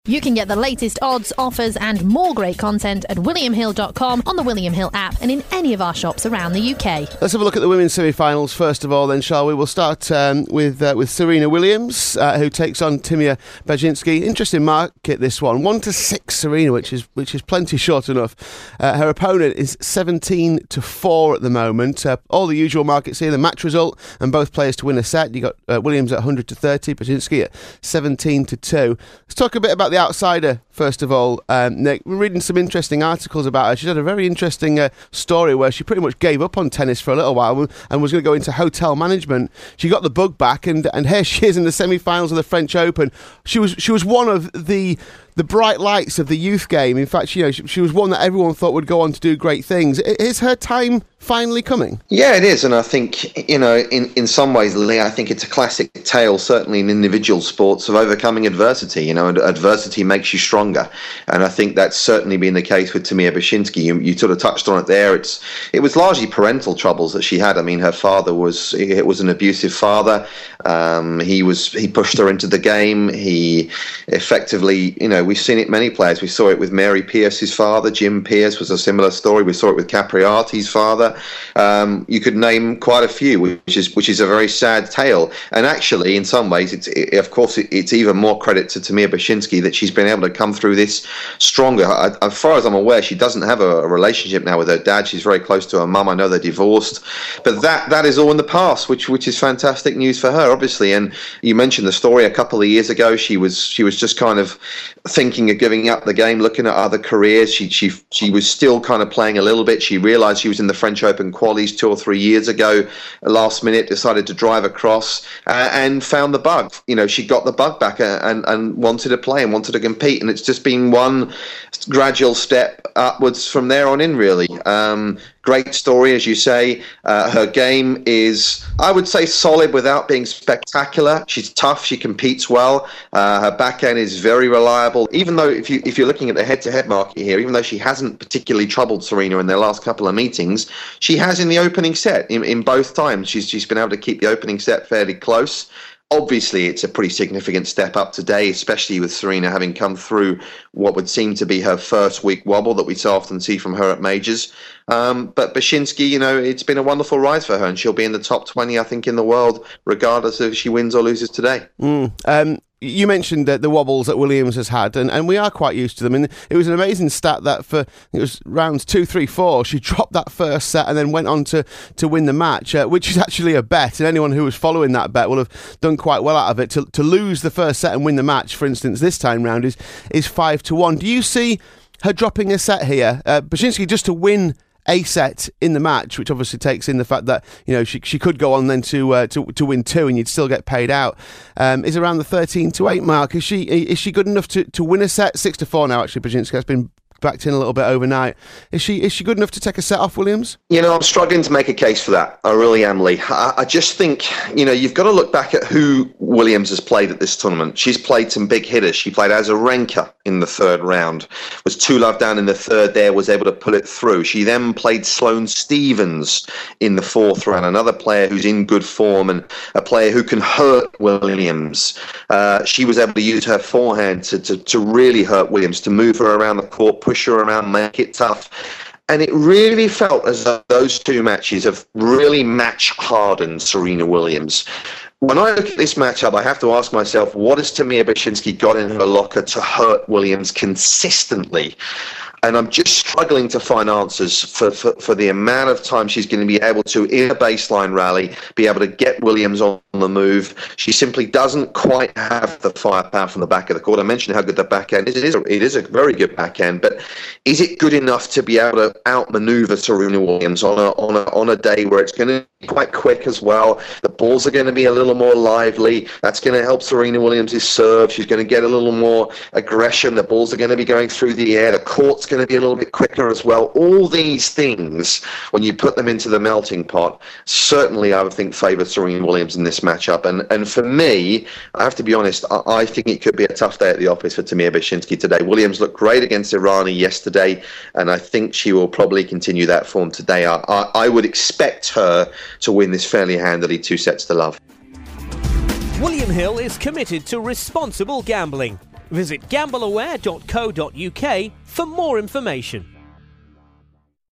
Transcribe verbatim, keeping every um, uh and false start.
You can get the latest odds, offers and more great content at william hill dot com, on the William Hill app and in any of our shops around the U K. Let's have a look at the women's semi-finals first of all then, shall we? We'll start um, with uh, with Serena Williams, uh, who takes on Timea Bajinski. Interesting market, this one. One to six Serena, which is which is plenty short enough. Uh, her opponent is seventeen to four at the moment. Uh, all the usual markets here, the match result and both players to win a set. You got uh, Williams at one hundred to thirty, Bajinski at seventeen to two. Let's talk a bit about the outsider first of all, um, Nick. We're reading some interesting articles about her. She's had a very interesting uh, story where she pretty much gave up on tennis for a little while and was going to go into hotel management. She got the bug back, and and here she is in the semi-finals of the French Open. She was she was one of the the bright lights of the youth game. In fact, you know, she, she was one that everyone thought would go on to do great things. Is her time finally coming? Yeah, it is. And I think, you know, in, in some ways, Lee, I think it's a classic tale, certainly in individual sports, of overcoming adversity. You know, adversity makes you stronger. And I think that's certainly been the case with Timea Bajinski. You, you sort of touched on it there. It's It was largely parental troubles that she had. I mean, her father was, it was an abusive father. Um, he was, he pushed her into the game. He effectively, you know, we've seen it many players. We saw it with Mary Pierce's father. Jim Pierce was a similar story. We saw it with Capriati's father. Um, you could name quite a few, which is which is a very sad tale. And actually, in some ways, it's it, of course it, it's even more credit to Timea Bajinski that she's been able to come through this stronger. I, as far as I'm aware, she doesn't have a, a relationship now with her dad. She's very close to her mum. I know they're divorced, but that that is all in the past, which which is fantastic news for her, obviously. And you mentioned the story a couple of years ago. She was she was just kind of thinking of giving up the game, looking at other careers. She she she was still kind of playing a little bit. She realised she was in the French Open qualies two or three years ago. Last minute, decided to drive across uh, and found the bug. You know, she got the bug back uh, and and wanted to play and wanted to compete. And it's just been one gradual step upwards from there on in, really. Um, Great story, as you say. Uh, her game is, I would say, solid without being spectacular. She's tough. She competes well. Uh, her backhand is very reliable. Even though, if you if you're looking at the head-to-head market here, even though she hasn't particularly troubled Serena in their last couple of meetings, she has in the opening set. In, in both times, she's she's been able to keep the opening set fairly close. Obviously, it's a pretty significant step up today, especially with Serena having come through what would seem to be her first week wobble that we so often see from her at majors. Um, but Bajinski, you know, it's been a wonderful rise for her, and she'll be in the top twenty, I think, in the world, regardless of if she wins or loses today. Mm. Um, you mentioned uh, the wobbles that Williams has had, and, and we are quite used to them. And it was an amazing stat that for it was rounds two, three, four, she dropped that first set and then went on to, to win the match, uh, which is actually a bet. And anyone who was following that bet will have done quite well out of it. To, to lose the first set and win the match, for instance, this time round is is five to one. Do you see her dropping a set here, uh, Bajinski, just to win a set in the match, which obviously takes in the fact that, you know, she she could go on then to uh, to to win two and you'd still get paid out, um, is around the thirteen to eight mark. Is she is she good enough to, to win a set? Six to four now, actually. Bajinski has been backed in a little bit overnight. Is she is she good enough to take a set off Williams? You know, I'm struggling to make a case for that. I really am, Lee. I, I just think, you know, you've got to look back at who Williams has played at this tournament. She's played some big hitters. She played Azarenka in the third round, was two love down in the third there, was able to pull it through. She then played Sloane Stephens in the fourth round, another player who's in good form and a player who can hurt Williams. Uh, she was able to use her forehand to, to, to really hurt Williams, to move her around the court, push her around, make it tough. And it really felt as though those two matches have really match-hardened Serena Williams. When I look at this matchup, I have to ask myself, what has Timea Bajinski got in her locker to hurt Williams consistently? And I'm just struggling to find answers for, for, for the amount of time she's going to be able to, in a baseline rally, be able to get Williams on the move. She simply doesn't quite have the firepower from the back of the court. I mentioned how good the backhand is. It is a, it is a very good backhand, but is it good enough to be able to outmaneuver Serena Williams on a, on a, on a day where it's going to be quite quick as well? The balls are going to be a little more lively. That's going to help Serena Williams' serve. She's going to get a little more aggression. The balls are going to be going through the air. The court's going to be a little bit quicker as well. All these things, when you put them into the melting pot, certainly I would think favour Serena Williams in this matchup. And and for me, I have to be honest, I, I think it could be a tough day at the office for Timea Bajinski today. Williams looked great against Irani yesterday, and I think she will probably continue that form today. I, I, I would expect her to win this fairly handily, two sets to love. William Hill is committed to responsible gambling. Visit gamble aware dot co dot uk for more information.